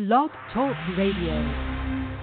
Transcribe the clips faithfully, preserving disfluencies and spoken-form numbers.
Blog Talk Radio.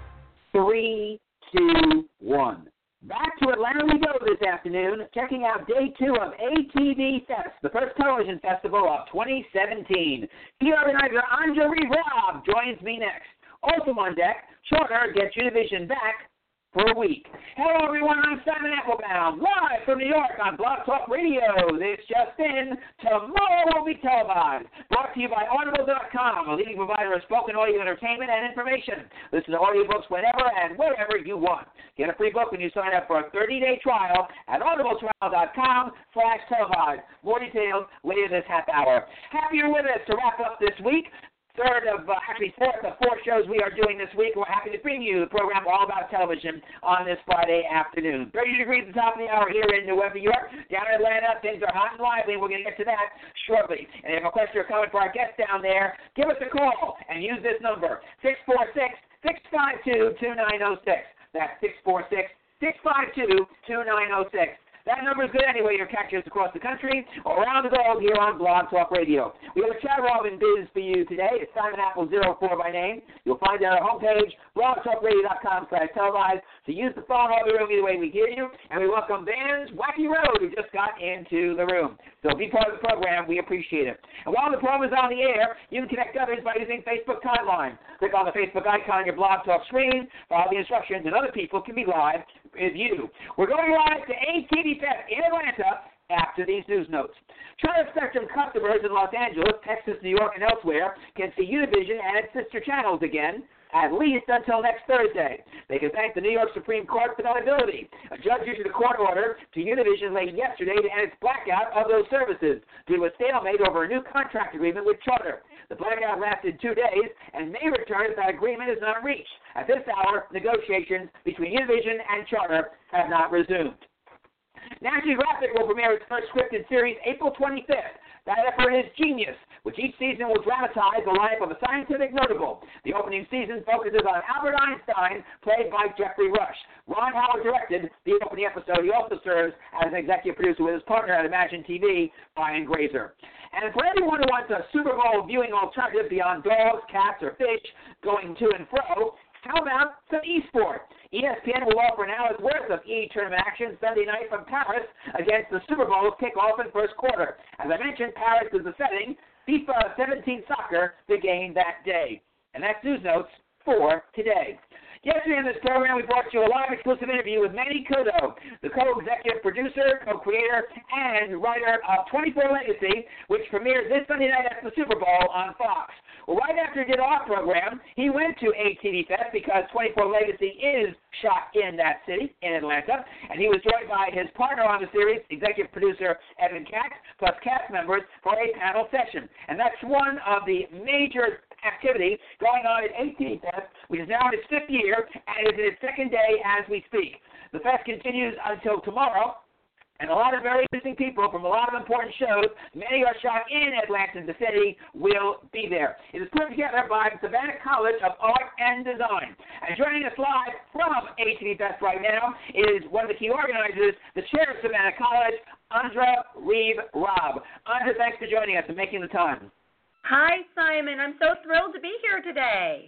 Three, two, one. Back to Atlanta we go this afternoon, checking out day two of A T V Fest, the first television festival of twenty seventeen. Key organizer Anja Reeve Robb joins me next. Also on deck, Charter gets Univision back for a week. Hello, everyone. I'm Simon Applebaum, live from New York on Blog Talk Radio. This just in, tomorrow will be televised. Brought to you by Audible dot com, a leading provider of spoken audio entertainment and information. Listen to audiobooks whenever and wherever you want. Get a free book when you sign up for a thirty-day trial at audible trial dot com slash televised. More details later this half hour. Happy you're with us to wrap up this week. Third of, uh, actually fourth of four shows we are doing this week. We're happy to bring you the program all about television on this Friday afternoon. thirty degrees at the top of the hour here in New York. Down in Atlanta, things are hot and lively. We're going to get to that shortly. And if you have a question or comment for our guests down there, give us a call and use this number, six four six, six five two, two nine zero six. That's six four six, six five two, two nine zero six. That number is good anyway. You'll catch us across the country or around the globe here on Blog Talk Radio. We have a chat Robin biz for you today. It's Simon Apple zero four by name. You'll find it on our homepage, blog talk radio dot com slash televised. So use the phone all the room either way we hear you. And we welcome Van's Wacky Road, who just got into the room. So be part of the program. We appreciate it. And while the program is on the air, you can connect others by using Facebook Timeline. Click on the Facebook icon on your Blog Talk screen, follow the instructions, and other people can be live with you. We're going live to A T V Fest in Atlanta after these news notes. Charter Spectrum customers in Los Angeles, Texas, New York, and elsewhere can see Univision and its sister channels again, at least until next Thursday. They can thank the New York Supreme Court for that ability. A judge issued a court order to Univision late yesterday to end its blackout of those services due to a stalemate over a new contract agreement with Charter. The blackout lasted two days and may return if that agreement is not reached. At this hour, negotiations between Univision and Charter have not resumed. National Geographic will premiere its first scripted series April twenty-fifth. That effort is Genius, which each season will dramatize the life of a scientific notable. The opening season focuses on Albert Einstein, played by Jeffrey Rush. Ron Howard directed the opening episode. He also serves as an executive producer with his partner at Imagine T V, Brian Grazer. And for anyone who wants a Super Bowl viewing alternative beyond dogs, cats, or fish going to and fro, how about some esports? E S P N will offer an hour's worth of e-tournament action Sunday night from Paris against the Super Bowl's kickoff in first quarter. As I mentioned, Paris is the setting. FIFA seventeen Soccer began that day. And that's news notes for today. Yesterday in this program, we brought you a live exclusive interview with Manny Coto, the co-executive producer, co-creator, and writer of twenty-four Legacy, which premieres this Sunday night at the Super Bowl on Fox. Well, right after he did our program, he went to A T V Fest because twenty-four Legacy is shot in that city, in Atlanta, and he was joined by his partner on the series, executive producer Evan Katz, plus cast members for a panel session. And that's one of the major activity going on at A T V Fest, which is now in its fifth year and is in its second day as we speak. The fest continues until tomorrow, and a lot of very interesting people from a lot of important shows, many are shot in Atlanta, the city, will be there. It is put together by Savannah College of Art and Design. And joining us live from A T V Fest right now is one of the key organizers, the chair of Savannah College, Anja Reeve Robb. Anja, thanks for joining us and making the time. Hi, Simon. I'm so thrilled to be here today.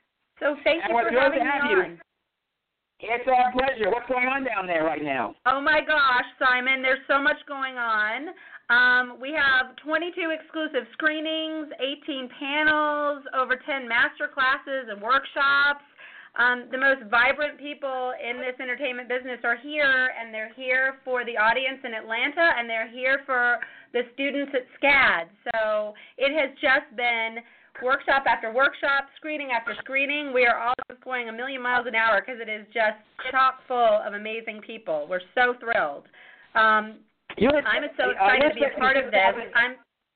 So thank and you for having have me you. on. It's our pleasure. What's going on down there right now? Oh, my gosh, Simon. There's so much going on. Um, we have twenty-two exclusive screenings, eighteen panels, over ten master classes and workshops. Um, the most vibrant people in this entertainment business are here, and they're here for the audience in Atlanta, and they're here for the students at SCAD. So it has just been workshop after workshop, screening after screening. We are all just going a million miles an hour because it is just chock full of amazing people. We're so thrilled. Um, I'm so excited to be a part of this. I'm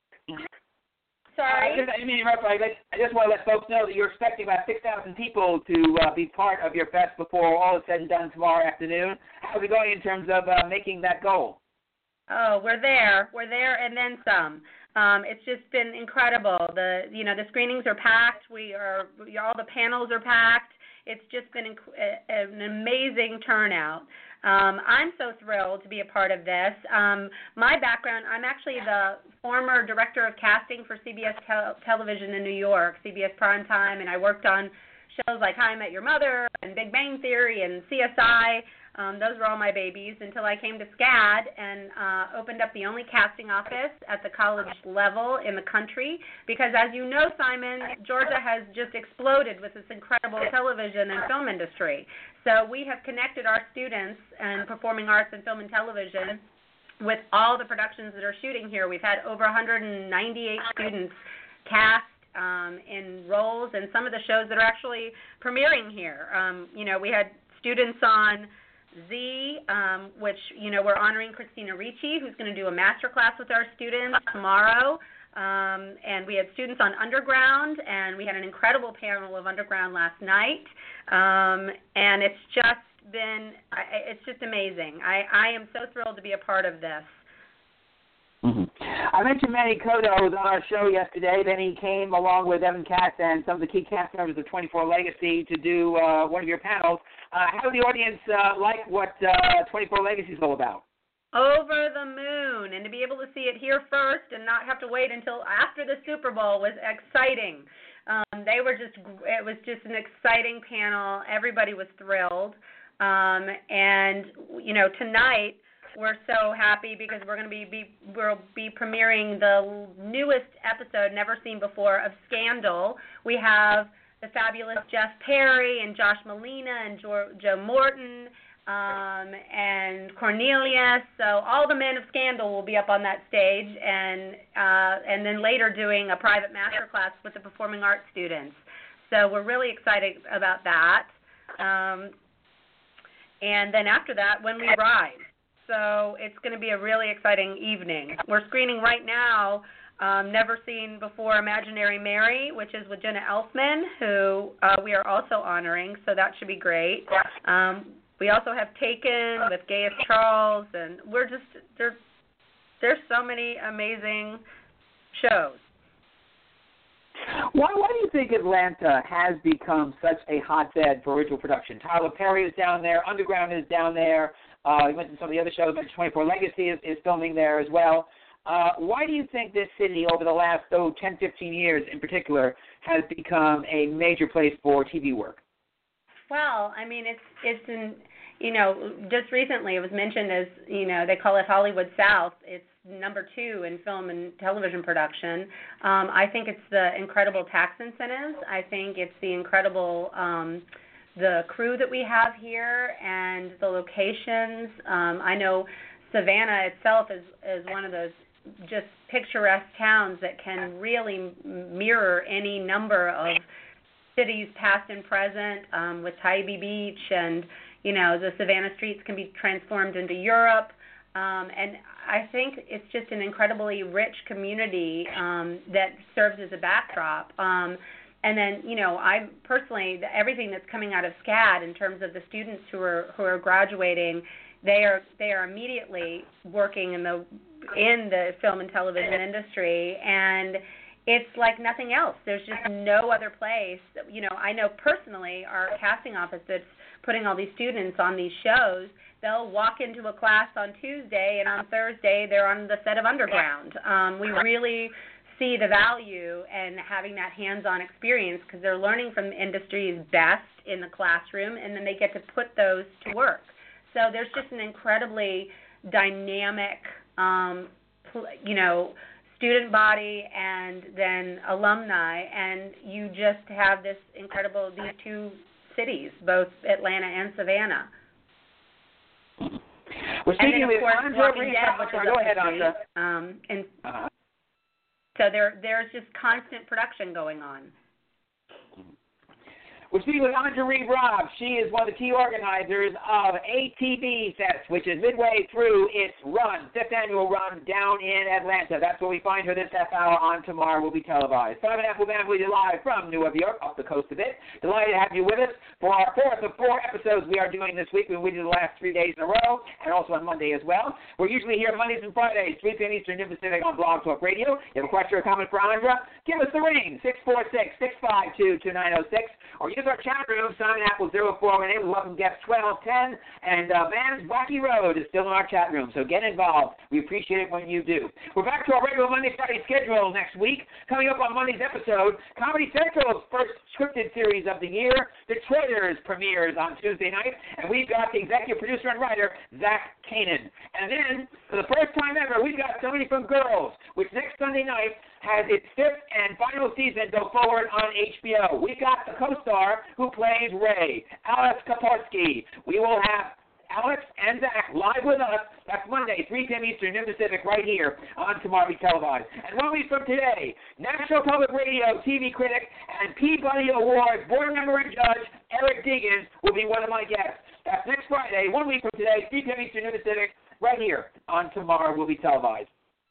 sorry. I just, I, mean, I just want to let folks know that you're expecting about six thousand people to uh, be part of your fest before all is said and done tomorrow afternoon. How's it going in terms of uh, making that goal? Oh, we're there. We're there and then some. Um, it's just been incredible. The you know the screenings are packed. We are we, all the panels are packed. It's just been inc- an amazing turnout. Um, I'm so thrilled to be a part of this. Um, my background, I'm actually the former director of casting for C B S tel- television in New York, C B S Primetime, and I worked on shows like How I Met Your Mother and Big Bang Theory and C S I. Um, those were all my babies until I came to SCAD and uh, opened up the only casting office at the college level in the country because, as you know, Simon, Georgia has just exploded with this incredible television and film industry. So we have connected our students in performing arts and film and television with all the productions that are shooting here. We've had over one hundred ninety-eight students cast um, in roles in some of the shows that are actually premiering here. Um, you know, we had students on Z, um, which, you know, we're honoring Christina Ricci, who's going to do a master class with our students tomorrow. Um, and we had students on Underground, and we had an incredible panel of Underground last night. Um, and it's just been, it's just amazing. I, I am so thrilled to be a part of this. Mm-hmm. I mentioned Manny Cotto was on our show yesterday. Then he came along with Evan Katz and some of the key cast members of twenty-four Legacy to do uh, one of your panels. Uh, how did the audience uh, like what uh, twenty-four Legacy is all about? Over the moon, and to be able to see it here first and not have to wait until after the Super Bowl was exciting. Um, they were just, it was just an exciting panel. Everybody was thrilled. Um, and, you know, tonight, we're so happy because we're going to be, be we'll be premiering the newest episode, never seen before, of Scandal. We have the fabulous Jeff Perry and Josh Molina and jo- Joe Morton um, and Cornelius. So all the men of Scandal will be up on that stage, and uh, and then later doing a private masterclass with the performing arts students. So we're really excited about that. Um, and then after that, When We Rise. So it's going to be a really exciting evening. We're screening right now um, Never Seen Before Imaginary Mary, which is with Jenna Elfman, who uh, we are also honoring, so that should be great. Um, we also have Taken with Gaius Charles, and we're just, there, there's so many amazing shows. Why, why do you think Atlanta has become such a hotbed for original production? Tyler Perry is down there. Underground is down there. Uh, you mentioned some of the other shows. twenty-four Legacy is, is filming there as well. Uh, why do you think this city, over the last oh, ten, fifteen years in particular, has become a major place for T V work? Well, I mean, it's it's in, you know, just recently it was mentioned as, you know, they call it Hollywood South. It's number two in film and television production. Um, I think it's the incredible tax incentives. I think it's the incredible um, the crew that we have here and the locations. Um, I know Savannah itself is, is one of those just picturesque towns that can really mirror any number of cities past and present, um, with Tybee Beach, and, you know, the Savannah streets can be transformed into Europe. Um, and I think it's just an incredibly rich community um, that serves as a backdrop. Um, and then, you know, I personally, the, everything that's coming out of SCAD in terms of the students who are who are graduating, they are they are immediately working in the in the film and television industry, and it's like nothing else. There's just no other place. You know, I know personally our casting office that's putting all these students on these shows, they'll walk into a class on Tuesday, and on Thursday they're on the set of Underground. Um, we really see the value in having that hands-on experience because they're learning from the industry's best in the classroom, and then they get to put those to work. So there's just an incredibly dynamic, um, you know, student body and then alumni, and you just have this incredible, these two cities, both Atlanta and Savannah. We're speaking and then, of with course, Andra Walking Dead, which is Go up ahead, the street. Andra. Um, and uh-huh. so there, there's just constant production going on. We're speaking with Andra Reed Robb. She is one of the key organizers of A T V Fest, which is midway through its run, fifth annual run down in Atlanta. That's where we find her this half hour on tomorrow. Will be televised. Simon Applebaum with you live from Newark, York, off the coast of it. Delighted to have you with us for our fourth of four episodes we are doing this week. We did the last three days in a row, and also on Monday as well. We're usually here Mondays and Fridays, three p.m. Eastern, noon Pacific on Blog Talk Radio. You have a question or comment for Andra? Give us the ring, six four six, six five two, two nine zero six, or use our chat room, Simon Apple zero four one eight. We welcome guest twelve ten, and uh, Van's Wacky Road is still in our chat room, so get involved. We appreciate it when you do. We're back to our regular Monday, Friday schedule next week. Coming up on Monday's episode, Comedy Central's first scripted series of the year, Detroiters, premieres on Tuesday night, and we've got the executive producer and writer, Zach Kanan. And then, for the first time ever, we've got Somebody from Girls, which next Sunday night has its fifth and final season go forward on H B O. We've got the co-star who plays Ray, Alex Kaparsky. We will have Alex and Zach live with us. That's Monday, three p.m. Eastern, noon Pacific, right here on Tomorrow We Televised. And one week from today, National Public Radio T V critic and Peabody Award board member and judge Eric Deegan will be one of my guests. That's next Friday, one week from today, three p.m. Eastern, noon Pacific, right here on Tomorrow Will Be Televised.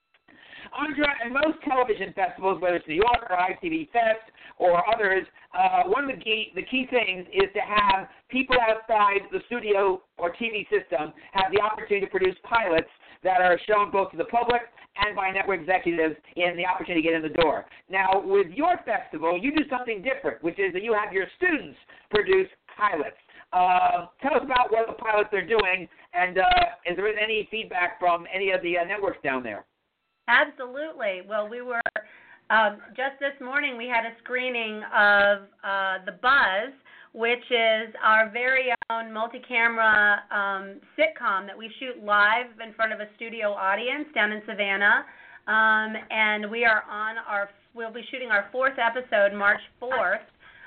Andra, and most television festivals, whether it's New York or I T V Fest or others, uh, one of the key, the key things is to have people outside the studio or T V system have the opportunity to produce pilots that are shown both to the public and by network executives in the opportunity to get in the door. Now, with your festival, you do something different, which is that you have your students produce pilots. Uh, tell us about what the pilots are doing, and uh, is there any feedback from any of the uh, networks down there? Absolutely. Well, we were, um, just this morning we had a screening of uh, The Buzz, which is our very own multi-camera um, sitcom that we shoot live in front of a studio audience down in Savannah. Um, and we are on our, we'll be shooting our fourth episode March fourth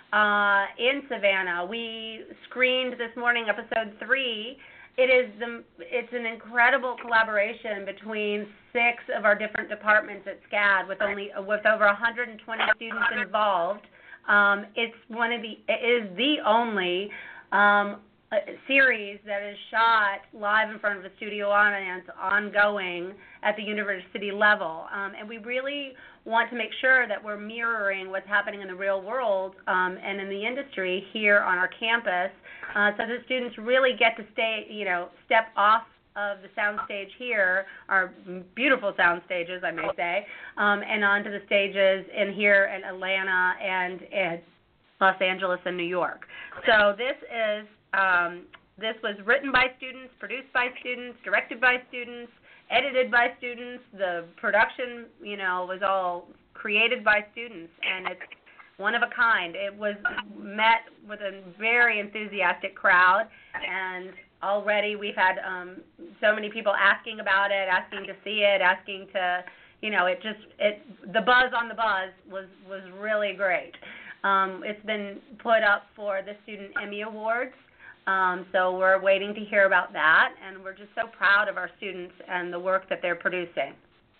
uh, in Savannah. We screened this morning episode three. It is the, it's an incredible collaboration between six of our different departments at SCAD with only with over one hundred twenty students involved. Um, it's one of the it is the only um, series that is shot live in front of a studio audience, ongoing at the university level, um, and we really want to make sure that we're mirroring what's happening in the real world um, and in the industry here on our campus, uh, so that students really get to stay, you know, step off of the soundstage here, our beautiful sound stages, I may say, um, and onto the stages in here in Atlanta and in Los Angeles and New York. So this is um, this was written by students, produced by students, directed by students, edited by students. The production, you know, was all created by students, and it's one of a kind. It was met with a very enthusiastic crowd, and already we've had um, so many people asking about it, asking to see it, asking to, you know, it just, it the buzz on the buzz was, was really great. Um, it's been put up for the Student Emmy Awards, um, so we're waiting to hear about that, and we're just so proud of our students and the work that they're producing.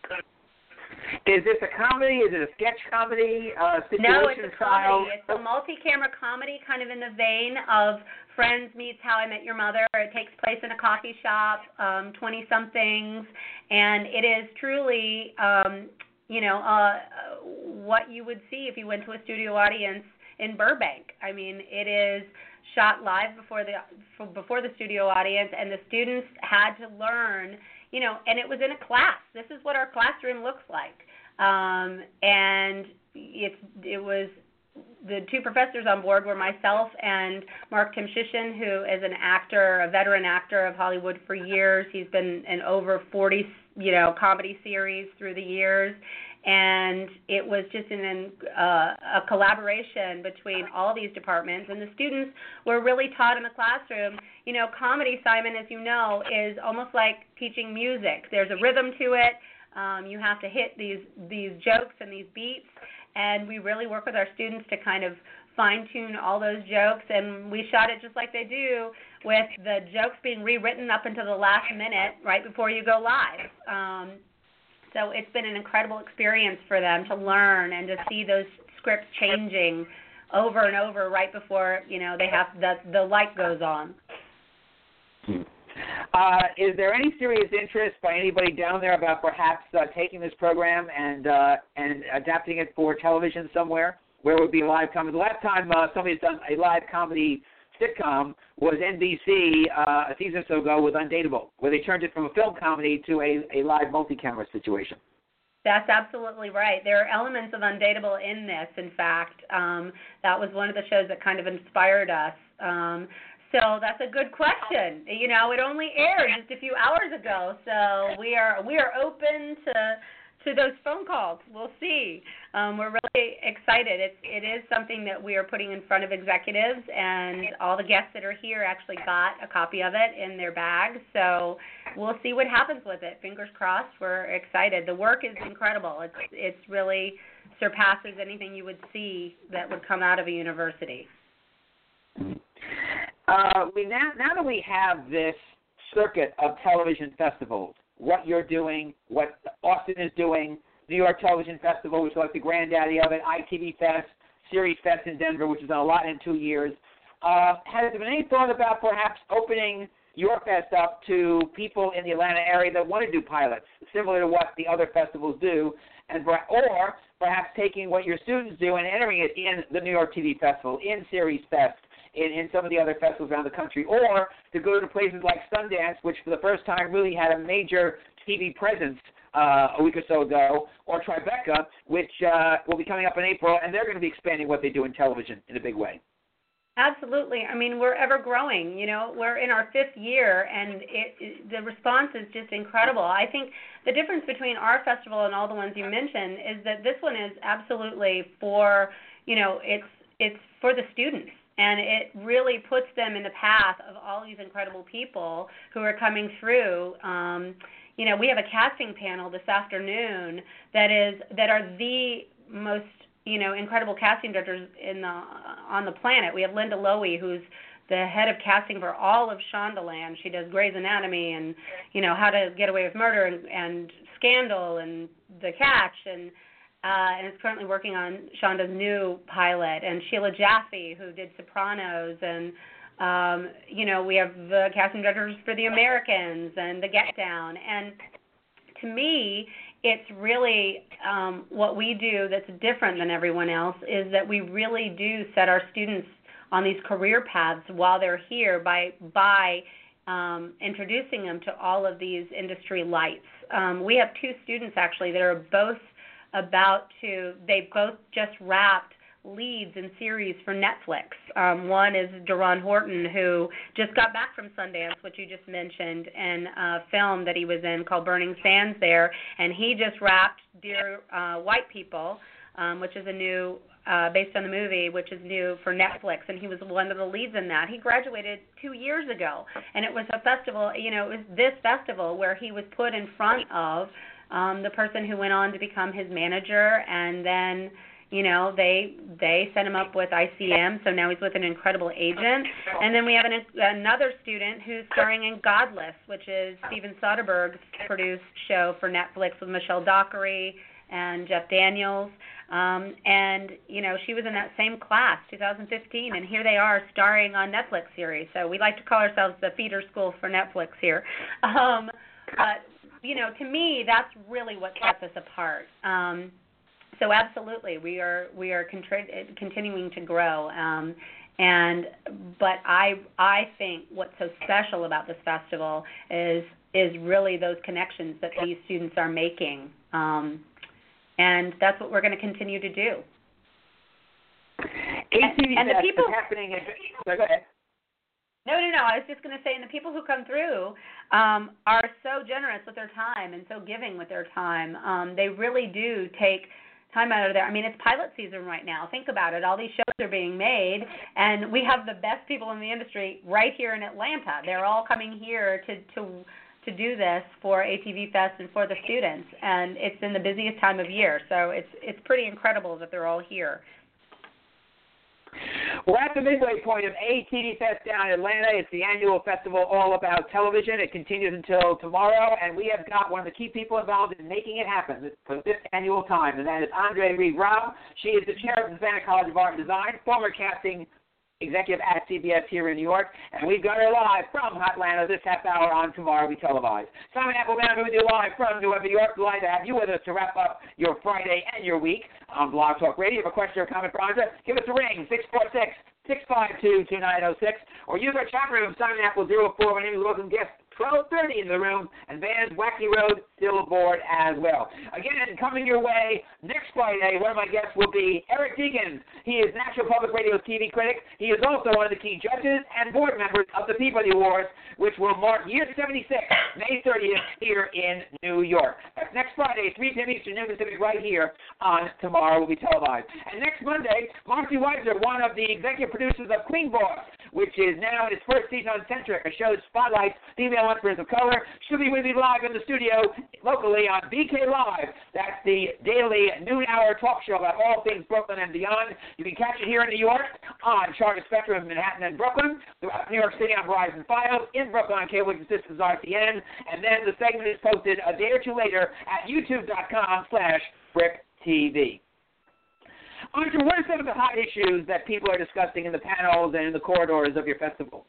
Is this a comedy? Is it a sketch comedy? Uh, situation no, it's a style? comedy. It's a multi-camera comedy, kind of in the vein of Friends Meets How I Met Your Mother. It takes place in a coffee shop, um, twenty-somethings, and it is truly, um, you know, uh, what you would see if you went to a studio audience in Burbank. I mean, it is shot live before the before the studio audience, and the students had to learn. You know, and it was in a class. This is what our classroom looks like. Um, and it's, it was, the two professors on board were myself and Mark Timshishin, who is an actor, a veteran actor of Hollywood for years. He's been in over forty, you know, comedy series through the years. And it was just an, uh, a collaboration between all these departments. And the students were really taught in the classroom. You know, comedy, Simon, as you know, is almost like teaching music. There's a rhythm to it. Um, you have to hit these, these jokes and these beats. And we really work with our students to kind of fine-tune all those jokes. And we shot it just like they do, with the jokes being rewritten up until the last minute right before you go live. Um, So it's been an incredible experience for them to learn and to see those scripts changing over and over right before, you know, they have the the light goes on. Uh, is there any serious interest by anybody down there about perhaps uh, taking this program and uh, and adapting it for television somewhere where it would be live comedy? The last time uh, somebody's done a live comedy sitcom was N B C uh, a season or so ago with Undateable, where they turned it from a film comedy to a, a live multi-camera situation. That's absolutely right. There are elements of Undateable in this, in fact. Um, that was one of the shows that kind of inspired us. Um, so that's a good question. You know, it only aired just a few hours ago, so we are we are open to to those phone calls. We'll see. Um, we're really excited. It's, it is something that we are putting in front of executives, and all the guests that are here actually got a copy of it in their bags. So we'll see what happens with it. Fingers crossed. We're excited. The work is incredible. It's it's really surpasses anything you would see that would come out of a university. Uh, we now now that we have this circuit of television festivals, what you're doing, what Austin is doing, New York Television Festival, which is like the granddaddy of it, I T V Fest, Series Fest in Denver, which has done a lot in two years. Uh, has there been any thought about perhaps opening your fest up to people in the Atlanta area that want to do pilots, similar to what the other festivals do, and or perhaps taking what your students do and entering it in the New York T V Festival, in Series Fest, in, in some of the other festivals around the country, or to go to places like Sundance, which for the first time really had a major T V presence uh, a week or so ago, or Tribeca, which uh, will be coming up in April, and they're going to be expanding what they do in television in a big way. Absolutely. I mean, we're ever growing. You know, we're in our fifth year, and it, it, the response is just incredible. I think the difference between our festival and all the ones you mentioned is that this one is absolutely for, you know, it's it's for the students. And it really puts them in the path of all these incredible people who are coming through. Um, you know, we have a casting panel this afternoon that is that are the most, you know, incredible casting directors in the on the planet. We have Linda Lowy, who's the head of casting for all of Shondaland. She does Grey's Anatomy and, you know, How to Get Away with Murder and, and Scandal and The Catch, and Uh, and is currently working on Shonda's new pilot, and Sheila Jaffe, who did Sopranos, and, um, you know, we have the casting directors for The Americans and The Get Down. And to me, it's really um, what we do that's different than everyone else is that we really do set our students on these career paths while they're here by by um, introducing them to all of these industry lights. Um, we have two students, actually, that are both about to, they both just wrapped leads in series for Netflix. Um, one is Deron Horton, who just got back from Sundance, which you just mentioned, and a film that he was in called Burning Sands there, and he just wrapped Dear uh, White People, um, which is a new, uh, based on the movie, which is new for Netflix, and he was one of the leads in that. He graduated two years ago, and it was a festival, you know, it was this festival where he was put in front of Um, the person who went on to become his manager, and then, you know, they they set him up with I C M, so now he's with an incredible agent. And then we have an, another student who's starring in Godless, which is Steven Soderbergh's produced show for Netflix with Michelle Dockery and Jeff Daniels. Um, and, you know, she was in that same class, two thousand fifteen, and here they are starring on Netflix series. So we like to call ourselves the feeder school for Netflix here. Um, but you know, to me, that's really what sets us apart. Um, so absolutely, we are we are contri- continuing to grow. Um, and but I I think what's so special about this festival is is really those connections that these students are making, um, and that's what we're going to continue to do. And, and the people happening. In, so go ahead. No, no, no. I was just going to say, and the people who come through um, are so generous with their time and so giving with their time. Um, they really do take time out of their, I mean, it's pilot season right now. Think about it. All these shows are being made, and we have the best people in the industry right here in Atlanta. They're all coming here to, to, to do this for A T V Fest and for the students, and it's in the busiest time of year. So it's it's pretty incredible that they're all here. We're at the midway point of A T V Fest down in Atlanta. It's the annual festival all about television. It continues until tomorrow, and we have got one of the key people involved in making it happen for this annual time, and that is Andre Reed Robb. She is the chair of the Savannah College of Art and Design, former casting executive at C B S here in New York, and we've got her live from Atlanta this half hour on Tomorrow We Televise. Simon Appleman with you live from New York. Glad to have you with us to wrap up your Friday and your week. on Blog Talk Radio. If you have a question or comment for Andra, give us a ring, six four six, six five two, two nine zero six, or use our chat room, Simon Apple zero four. My name is welcome guest. twelve thirty in the room, and Van's Wacky Road still aboard as well. Again, coming your way next Friday, one of my guests will be Eric Deacons. He is National Public Radio's T V critic. He is also one of the key judges and board members of the Peabody Awards, which will mark year seventy-six, May thirtieth, here in New York. That's next Friday, three p.m. Eastern, noon Pacific, right here on Tomorrow Will Be Televised. And next Monday, Marcy Weiser, one of the executive producers of Queen Boss, which is now in its first season on Centric, a show that spotlights female entrepreneurs of color. She'll be with me live in the studio locally on B K Live. That's the daily noon-hour talk show about all things Brooklyn and beyond. You can catch it here in New York on Charter Spectrum in Manhattan and Brooklyn, New York City on Verizon Fios, in Brooklyn on Cable Systems R T N, and then the segment is posted a day or two later at youtube.com slash Brick TV. Andrew, what are some of the hot issues that people are discussing in the panels and in the corridors of your festival?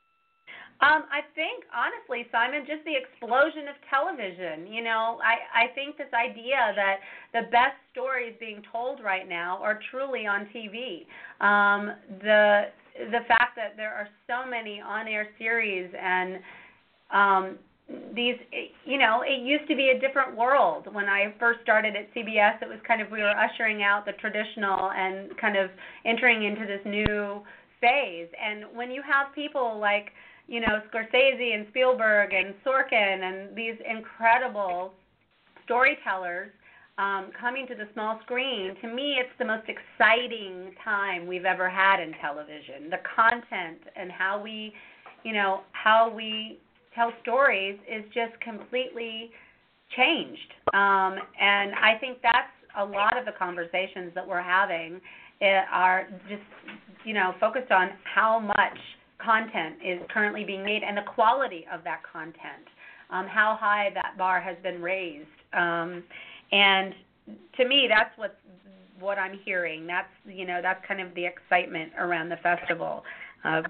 Um, I think, honestly, Simon, just the explosion of television. You know, I, I think this idea that the best stories being told right now are truly on T V. Um, the the fact that there are so many on-air series and um, these, you know, it used to be a different world. When I first started at C B S, it was kind of, we were ushering out the traditional and kind of entering into this new phase. And when you have people like, you know, Scorsese and Spielberg and Sorkin and these incredible storytellers um, coming to the small screen, to me it's the most exciting time we've ever had in television. The content and how we, you know, how we tell stories is just completely changed. Um, and I think that's a lot of the conversations that we're having are just, you know, focused on how much content is currently being made and the quality of that content, um, how high that bar has been raised. Um, and to me, that's what what I'm hearing. That's, you know, that's kind of the excitement around the festival. Uh,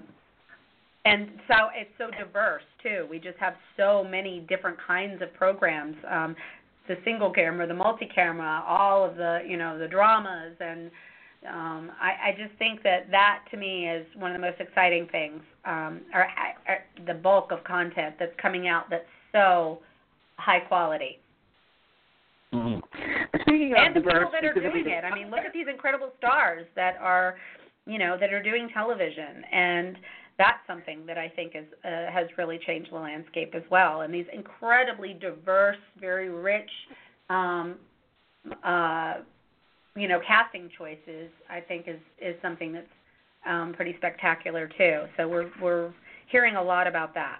and so it's so diverse, too. We just have so many different kinds of programs, um, the single camera, the multi-camera, all of the, you know, the dramas, and Um, I, I just think that that, to me, is one of the most exciting things, um, or, or the bulk of content that's coming out that's so high quality. Mm-hmm. Speaking of and the diverse, people that are doing it. I mean, look at these incredible stars that are, you know, that are doing television, and that's something that I think is uh, has really changed the landscape as well. And these incredibly diverse, very rich, um, uh, you know, casting choices, I think is, is something that's um, pretty spectacular too. So we're we're hearing a lot about that.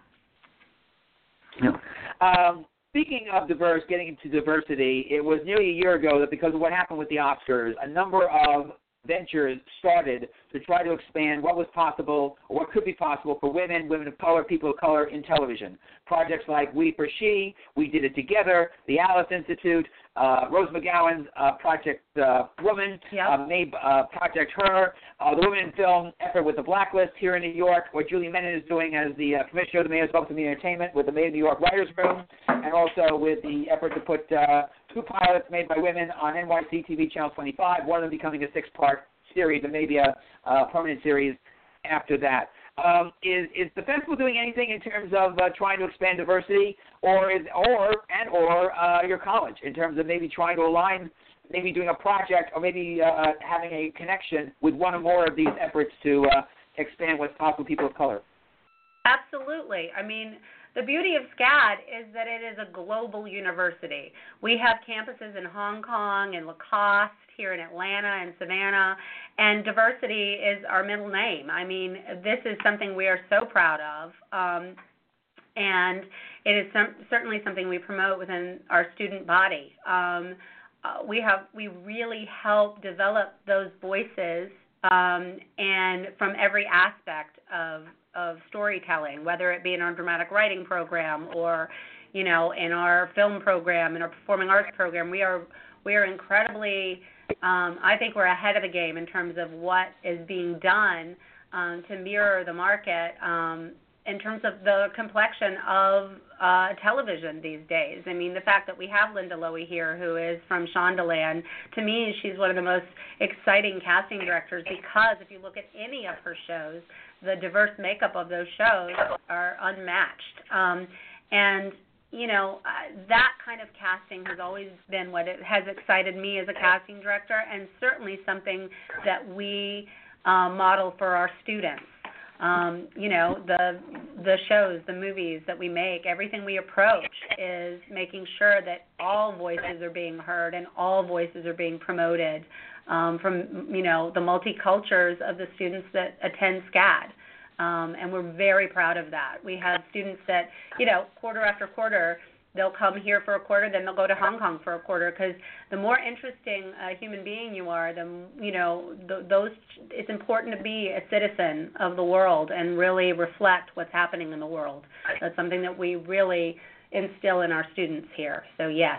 Yeah. Um, speaking of diverse, getting into diversity, it was nearly a year ago that because of what happened with the Oscars, a number of ventures started to try to expand what was possible or what could be possible for women, women of color, people of color in television. Projects like We for She, We Did It Together, the Alice Institute, uh, Rose McGowan's uh, Project uh, Woman, yep. uh, made uh, Project Her, uh, the Women in Film effort with the Blacklist here in New York, what Julie Menon is doing as the uh, Commissioner of the Mayor's Office of Media Entertainment with the Made in New York Writers Room, and also with the effort to put uh, two pilots made by women on N Y C T V Channel twenty-five, one of them becoming a six-part series and maybe a uh, permanent series after that. Um, is is the festival doing anything in terms of uh, trying to expand diversity, or is or and or uh, your college in terms of maybe trying to align, maybe doing a project, or maybe uh, having a connection with one or more of these efforts to uh, expand what's possible for people of color? Absolutely. I mean, the beauty of SCAD is that it is a global university. We have campuses in Hong Kong and Lacoste, here in Atlanta and Savannah, and diversity is our middle name. I mean, this is something we are so proud of, um, and it is some, certainly something we promote within our student body. Um, uh, we have we really help develop those voices, um, and from every aspect of of storytelling, whether it be in our dramatic writing program or, you know, in our film program, in our performing arts program. We are we are incredibly, um, I think we're ahead of the game in terms of what is being done um, to mirror the market um, in terms of the complexion of uh, television these days. I mean, the fact that we have Linda Lowy here, who is from Shondaland, to me, she's one of the most exciting casting directors because if you look at any of her shows, the diverse makeup of those shows are unmatched. Um, and, you know, uh, that kind of casting has always been what it has excited me as a casting director, and certainly something that we uh, model for our students. Um, you know, the the shows, the movies that we make, everything we approach is making sure that all voices are being heard and all voices are being promoted um, from, you know, the multicultures of the students that attend SCAD. Um, and we're very proud of that. We have students that, you know, quarter after quarter, they'll come here for a quarter, then they'll go to Hong Kong for a quarter, because the more interesting a human being you are, the, you know, the, those, it's important to be a citizen of the world and really reflect what's happening in the world. That's something that we really instill in our students here. So, yes.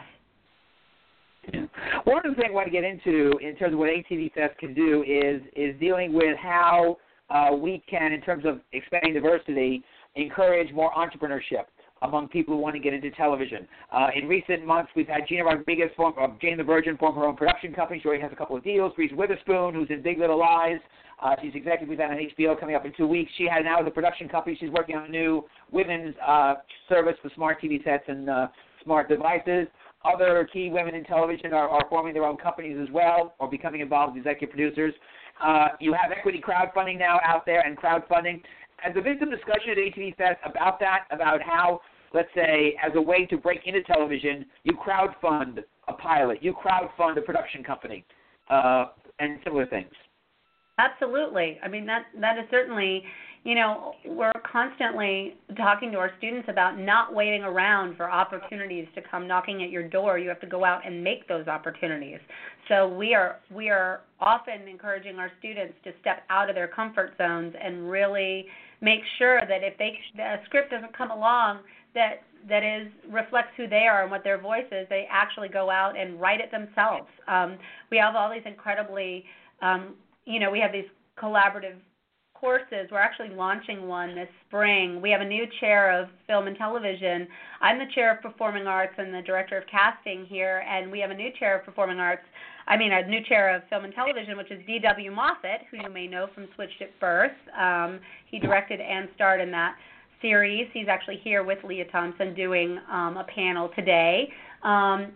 Yeah. One of the things I want to get into in terms of what A T V Fest can do is is dealing with how uh, we can, in terms of expanding diversity, encourage more entrepreneurship among people who want to get into television. Uh, in recent months, we've had Gina Rodriguez, form, uh, Jane the Virgin, form her own production company. She already has a couple of deals. Reese Witherspoon, who's in Big Little Lies. Uh, she's executive with that on H B O coming up in two weeks. She has now the production company. She's working on a new women's uh, service for smart T V sets and uh, smart devices. Other key women in television are, are forming their own companies as well, or becoming involved as executive producers. Uh, you have equity crowdfunding now out there, and crowdfunding. Has there been some discussion at A T V Fest about that, about how, let's say, as a way to break into television, you crowdfund a pilot, you crowdfund a production company, uh, and similar things? Absolutely. I mean, that that is certainly, you know, we're constantly talking to our students about not waiting around for opportunities to come knocking at your door. You have to go out and make those opportunities. So we are we are often encouraging our students to step out of their comfort zones and really make sure that if they a script doesn't come along that that is reflects who they are and what their voice is, they actually go out and write it themselves. Um, we have all these incredibly, um, you know, we have these collaborative courses. We're actually launching one this spring. We have a new chair of film and television. I'm the chair of performing arts and the director of casting here, and we have a new chair of performing arts, I mean a new chair of film and television, which is D W Moffat, who you may know from Switched at Birth. Um, he directed and starred in that series. He's actually here with Leah Thompson doing um, a panel today. Um,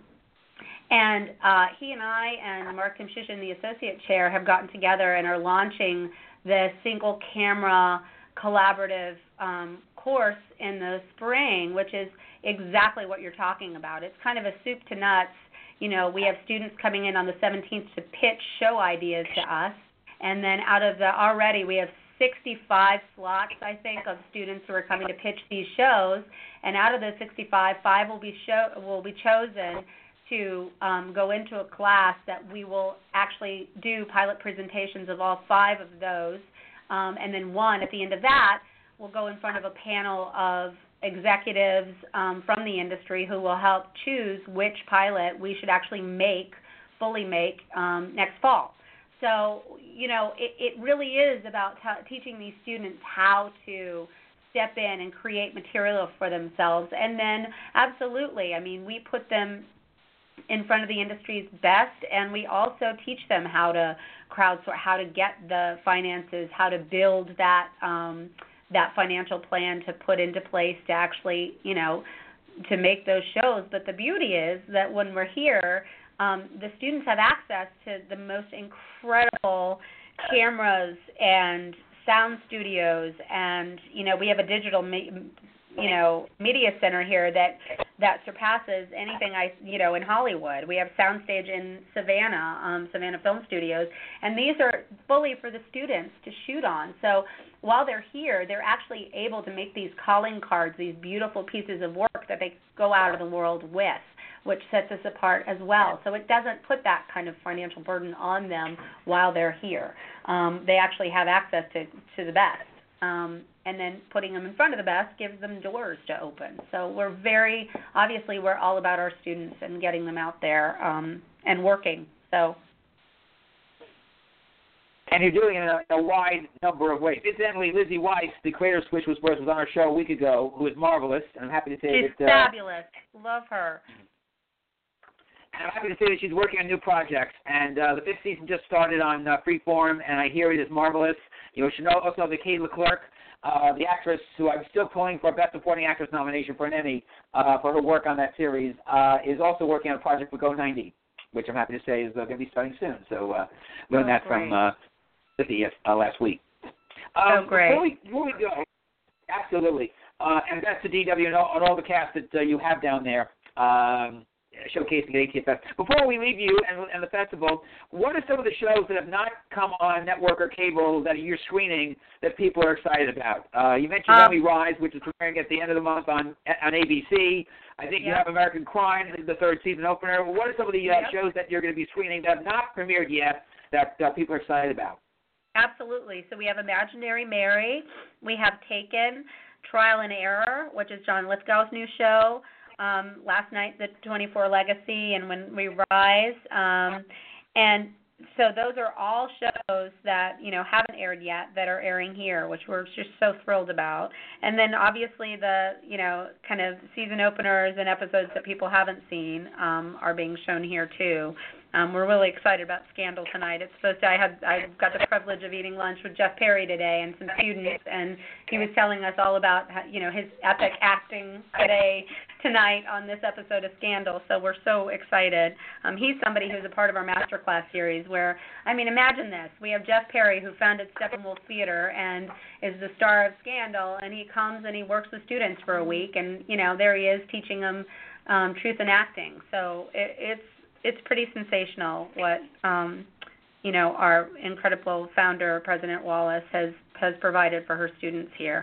and uh, he and I and Mark Kimshishin, the associate chair, have gotten together and are launching the single camera collaborative um, course in the spring, which is exactly what you're talking about. It's kind of a soup to nuts. You know, we have students coming in on the seventeenth to pitch show ideas to us, and then out of the already we have sixty-five slots, I think, of students who are coming to pitch these shows, and out of those sixty-five, five will be show will be chosen to um, go into a class that we will actually do pilot presentations of all five of those, um, and then one at the end of that will go in front of a panel of executives um, from the industry who will help choose which pilot we should actually make, fully make, um, next fall. So, you know, it, it really is about t- teaching these students how to step in and create material for themselves. And then, absolutely, I mean, we put them in front of the industry's best, and we also teach them how to crowdsource, how to get the finances, how to build that um, that financial plan to put into place to actually, you know, to make those shows. But the beauty is that when we're here, um, the students have access to the most incredible cameras and sound studios, and, you know, we have a digital me- you know, media center here that that surpasses anything I, you know, in Hollywood. We have soundstage in Savannah, um, Savannah Film Studios, and these are fully for the students to shoot on. So while they're here, they're actually able to make these calling cards, these beautiful pieces of work that they go out of the world with, which sets us apart as well. So it doesn't put that kind of financial burden on them while they're here. Um, they actually have access to, to the best. Um, and then putting them in front of the best gives them doors to open. So we're very, obviously we're all about our students and getting them out there um, and working. So And you're doing it in a, a wide number of ways. Incidentally, Lizzie Weiss, the creator of Squish Whisperers, was on our show a week ago, who is marvelous, and I'm happy to say she's that... She's uh, fabulous. Love her. And I'm happy to say that she's working on new projects. And uh, the fifth season just started on uh, Freeform, and I hear it is marvelous. You know, she know also the Kate Leclerc, uh, the actress who I'm still pulling for a Best Supporting Actress nomination for an Emmy uh, for her work on that series, uh, is also working on a project for Go ninety, which I'm happy to say is uh, going to be starting soon. So uh, learned oh, that great. from uh, Lizzie uh, last week. Um, oh, great. Before we, before we go, absolutely. Uh, and that's the D W and all, and all the cast that uh, you have down there. Um, showcasing at A T F S. Before we leave you and, and the festival, what are some of the shows that have not come on network or cable that you're screening that people are excited about? Uh, you mentioned um, Let Me Rise, which is premiering at the end of the month on on A B C. I think you yep. have American Crime, the third season opener. What are some of the uh, yep. shows that you're going to be screening that have not premiered yet that uh, people are excited about? Absolutely. So we have Imaginary Mary. We have Taken, Trial and Error, which is John Lithgow's new show. Um, last night, the twenty-four Legacy, and When We Rise, um, and so those are all shows that you know haven't aired yet that are airing here, which we're just so thrilled about. And then obviously the you know kind of season openers and episodes that people haven't seen um, are being shown here too. Um, we're really excited about Scandal tonight. It's supposed to. I had I got the privilege of eating lunch with Jeff Perry today and some students, and he was telling us all about how, you know his epic acting today tonight on this episode of Scandal. So we're so excited. Um, he's somebody who's a part of our masterclass series. Where I mean, imagine this: we have Jeff Perry, who founded Steppenwolf Theater and is the star of Scandal, and he comes and he works with students for a week, and you know there he is teaching them um, truth in acting. So it, it's It's pretty sensational what um, you know our incredible founder, President Wallace, has, has provided for her students here.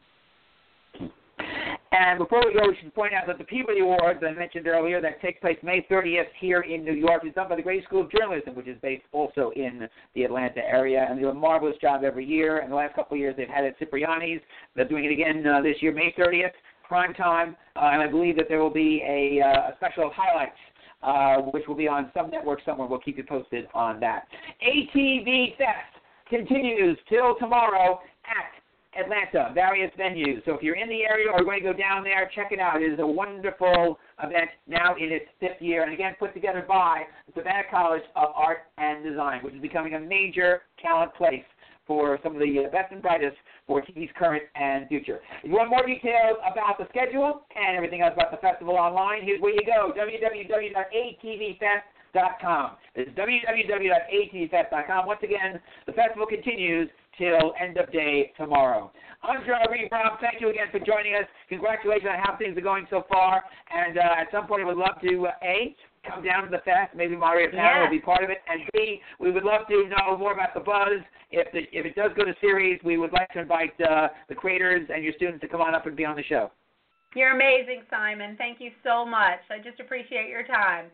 And before we go, we should point out that the Peabody Awards that I mentioned earlier that takes place May thirtieth here in New York is done by the Grady School of Journalism, which is based also in the Atlanta area. And they do a marvelous job every year. And the last couple of years they've had it at Cipriani's. They're doing it again uh, this year, May thirtieth, prime time. Uh, and I believe that there will be a, uh, a special highlights Uh, which will be on some network somewhere. We'll keep you posted on that. A T V Fest continues till tomorrow at Atlanta, various venues. So if you're in the area or going to go down there, check it out. It is a wonderful event now in its fifth year, and again put together by the Savannah College of Art and Design, which is becoming a major talent place for some of the best and brightest for T V's current and future. If you want more details about the schedule and everything else about the festival online, here's where you go, w w w dot a t v fest dot com. It's w w w dot a t v fest dot com. Once again, the festival continues till end of day tomorrow. I'm Gerald Green. Rob, thank you again for joining us. Congratulations on how things are going so far. And uh, at some point, I would love to, uh, A, come down to the fest, maybe moderate a panel, yeah. will be part of it, and B, we would love to know more about the buzz. If the, if it does go to series, we would like to invite uh, the creators and your students to come on up and be on the show. You're amazing, Simon. Thank you so much. I just appreciate your time.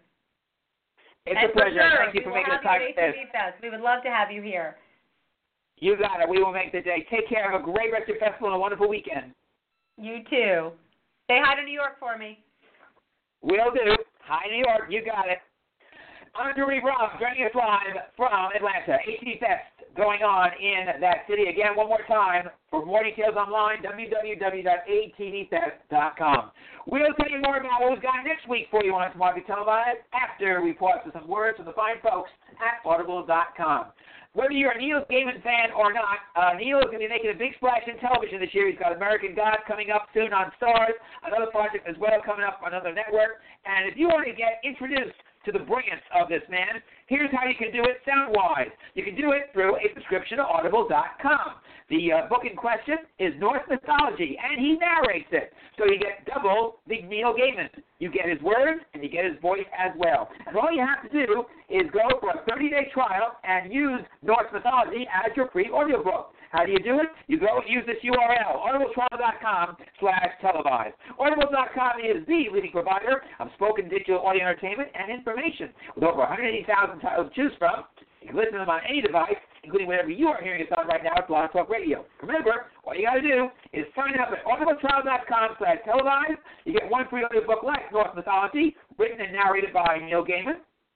It's and a pleasure. For sure, Thank you for making the we'll time have for you at A this. T V Fest. We would love to have you here. You got it. We will make the day. Take care. Have a great rest of your festival and a wonderful weekend. You too. Say hi to New York for me. Will do. Hi, New York. You got it. I'm Drew Rob, joining us live from Atlanta. A T V Fest going on in that city. Again, one more time, for more details online, w w w dot a t v fest dot com. We'll tell you more about what we've got next week for you on Smart Be Televised after we pause for some words from the fine folks at audible dot com. Whether you're a Neil Gaiman fan or not, uh, Neil is going to be making a big splash in television this year. He's got American Gods coming up soon on Starz, another project as well coming up on another network. And if you want to get introduced to the brilliance of this man, here's how you can do it sound-wise. You can do it through a subscription to audible dot com. The uh, book in question is Norse mythology, and he narrates it. So you get double the Neil Gaiman. You get his words, and you get his voice as well. And all you have to do is go for a thirty-day trial and use Norse mythology as your free audiobook. How do you do it? You go and use this U R L, audible trial dot com slash televised. audible dot com is the leading provider of spoken digital audio entertainment and information. With over one hundred eighty thousand titles to choose from, you can listen to them on any device, including whatever you are hearing us on right now at Blog Talk Radio. Remember, all you got to do is sign up at audible trial dot com slash televised. You get one free audiobook like Norse mythology, written and narrated by Neil Gaiman.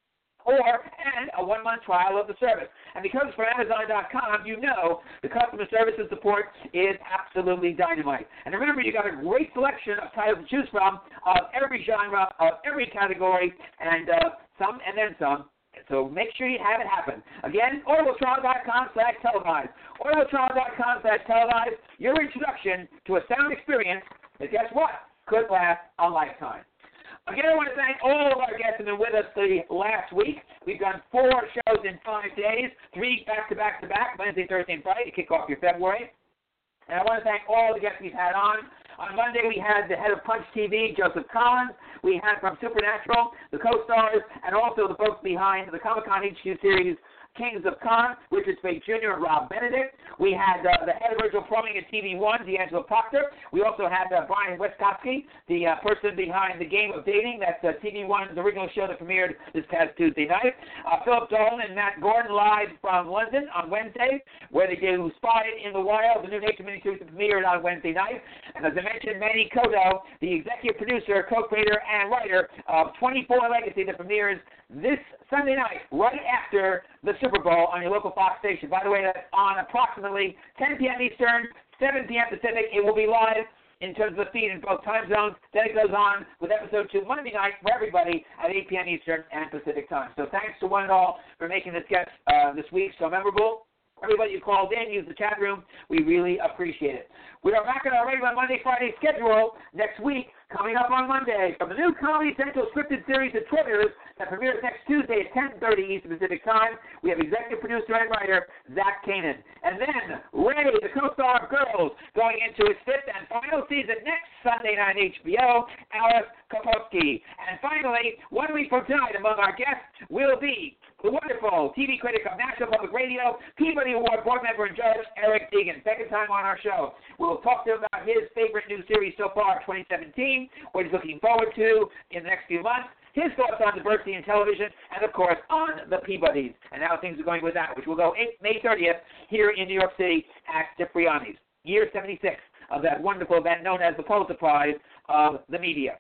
or and a one-month trial of the service. And because it's from Amazon dot com, you know the customer service and support is absolutely dynamite. And remember, you got a great selection of titles to choose from of every genre, of every category, and uh, some and then some. So make sure you have it happen. Again, audible trial dot com slash televised. audible trial dot com slash televised, your introduction to a sound experience that, guess what, could last a lifetime. Again, I want to thank all of our guests who have been with us the last week. We've done four shows in five days, three back-to-back-to-back, Wednesday, Thursday, and Friday to kick off your February. And I want to thank all the guests we've had on. On Monday, we had the head of Punch T V, Joseph Collins. We had from Supernatural, the co-stars, and also the folks behind the Comic-Con H Q series, Kings of Con, Richard Speight Junior and Rob Benedict. We had uh, the head of original programming at T V one, D'Angelo Proctor. We also had uh, Brian Westkowski, the uh, person behind The Game of Dating. That's uh, T V one's original show that premiered this past Tuesday night. Uh, Philip Dolan and Matt Gordon live from London on Wednesday, where they do Spotted in the Wild, the new nature miniseries that premiered on Wednesday night. And as I mentioned, Manny Kodo, the executive producer, co-creator, and writer of twenty-four Legacy that premieres this Sunday night, right after the Super Bowl on your local Fox station. By the way, that's on approximately ten p.m. Eastern, seven p.m. Pacific. It will be live in terms of the feed in both time zones. Then it goes on with episode two Monday night for everybody at eight p.m. Eastern and Pacific time. So thanks to one and all for making this guest uh, this week so memorable. Everybody who called in, use the chat room. We really appreciate it. We are back on our regular Monday, Friday schedule next week. Coming up on Monday, from the new Comedy Central scripted series of Twitters that premieres next Tuesday at ten thirty Eastern Pacific Time, we have executive producer and writer Zach Kanan. And then Ray, the co-star of Girls, going into his fifth and final season next Sunday night on H B O, Alice Kopowski. And finally, one week from tonight, among our guests will be the wonderful T V critic of National Public Radio, Peabody Award board member and judge, Eric Deegan. Second time on our show. We'll talk to him about his favorite new series so far, twenty seventeen, what he's looking forward to in the next few months, his thoughts on diversity in television, and, of course, on the Peabodys and how things are going with that, which will go May thirtieth here in New York City at Cipriani's, year seventy-six of that wonderful event known as the Pulitzer Prize of the media.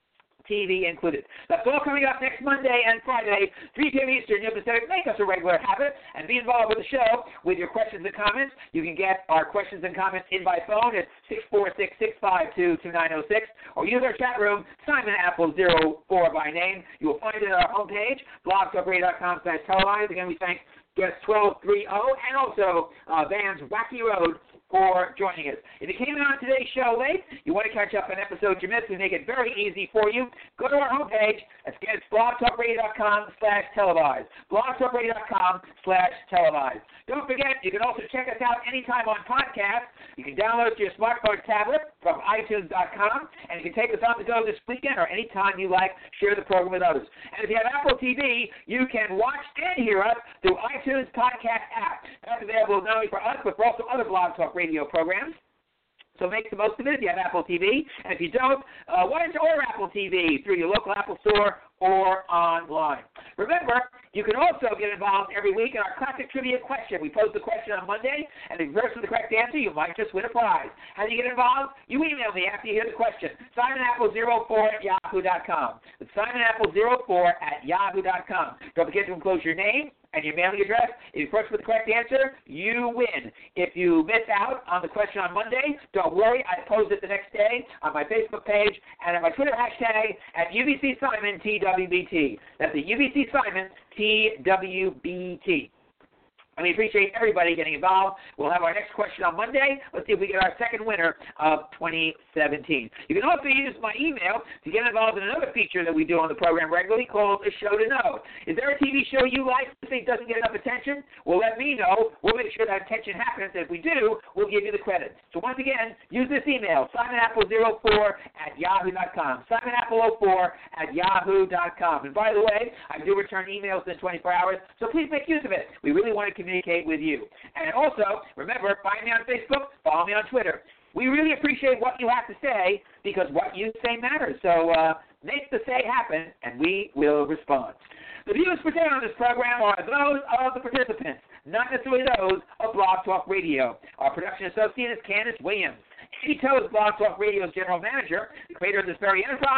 T V included. That's all coming up next Monday and Friday, three p.m. Eastern, New Pacific. Make us a regular habit and be involved with the show with your questions and comments. You can get our questions and comments in by phone at six four six, six five two, two nine zero six or use our chat room, Simon Apple zero four by name. You will find it on our homepage, blog talk radio dot com slash televised. Again, we thank guest twelve thirty and also uh, Van's Wacky Road for joining us. If you came in on today's show late, you want to catch up on episodes you missed, we make it very easy for you. Go to our homepage. Again, it's blog talk radio dot com slash televised. blog talk radio dot com slash televised. Don't forget, you can also check us out anytime on podcast. You can download it to your smartphone or tablet from i tunes dot com, and you can take us on the go this weekend or anytime you like. Share the program with others. And if you have Apple T V, you can watch and hear us through iTunes podcast app. That's available not only for us, but for also other Blog Talk Radio programs. So make the most of it if you have Apple T V. And if you don't, uh, why don't you order Apple T V through your local Apple store or online. Remember, you can also get involved every week in our classic trivia question. We post the question on Monday, and if you verse with the correct answer, you might just win a prize. How do you get involved? You email me after you hear the question. Simon Apple zero four at yahoo dot com. It's Simon Apple zero four at yahoo dot com. Don't forget to enclose your name and your mailing address. If you first with the correct answer, you win. If you miss out on the question on Monday, don't worry. I post it the next day on my Facebook page and on my Twitter hashtag at U B C Simon T W B T. That's the U B C Simon T W B T. And we appreciate everybody getting involved. We'll have our next question on Monday. Let's see if we get our second winner of twenty seventeen. You can also use my email to get involved in another feature that we do on the program regularly called The Show to Know. Is there a T V show you like that you think doesn't get enough attention? Well, let me know. We'll make sure that attention happens. If we do, we'll give you the credit. So once again, use this email, Simon Apple zero four at yahoo dot com. Simon Apple zero four at yahoo dot com. And by the way, I do return emails in twenty-four hours, so please make use of it. We really want to communicate with you. And also, remember, find me on Facebook, follow me on Twitter. We really appreciate what you have to say because what you say matters. So uh, make the say happen, and we will respond. The views presented on this program are those of the participants, not necessarily those of Blog Talk Radio. Our production associate is Candace Williams. Andy Toe is Blog Talk Radio's general manager, the creator of this very enterprise.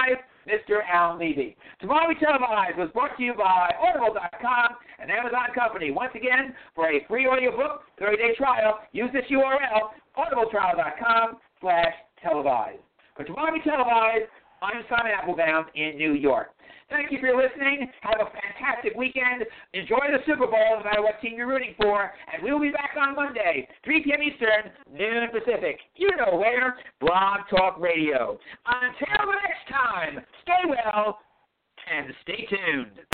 Mister Alan Levy. Tomorrow We Televise was brought to you by Audible dot com and Amazon Company. Once again, for a free audiobook, thirty-day trial, use this U R L, audibletrial dot com slash televise. For Tomorrow We Televise, I'm Simon Applebaum in New York. Thank you for listening. Have a fantastic weekend. Enjoy the Super Bowl, no matter what team you're rooting for. And we'll be back on Monday, three p.m. Eastern, noon Pacific. You know where, Blog Talk Radio. Until the next time, stay well and stay tuned.